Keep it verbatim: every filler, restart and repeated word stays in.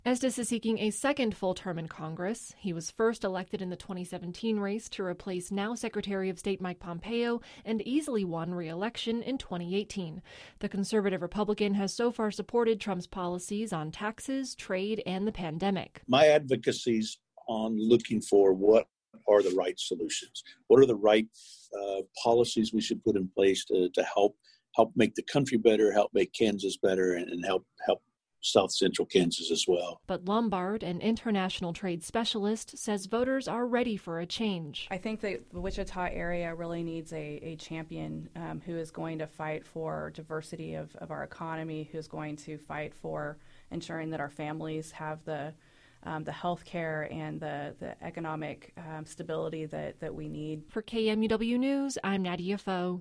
Estes is seeking a second full term in Congress. He was first elected in the twenty seventeen race to replace now Secretary of State Mike Pompeo and easily won re-election in twenty eighteen. The conservative Republican has so far supported Trump's policies on taxes, trade, and the pandemic. My advocacy's on looking for what are the right solutions. What are the right uh, policies we should put in place to, to help help make the country better, help make Kansas better, and, and help help South Central Kansas as well. But Lombard, an international trade specialist, says voters are ready for a change. I think that the Wichita area really needs a, a champion um, who is going to fight for diversity of, of our economy, who's going to fight for ensuring that our families have the um, the health care and the, the economic um, stability that, that we need. For K M U W News, I'm Nadia Foe.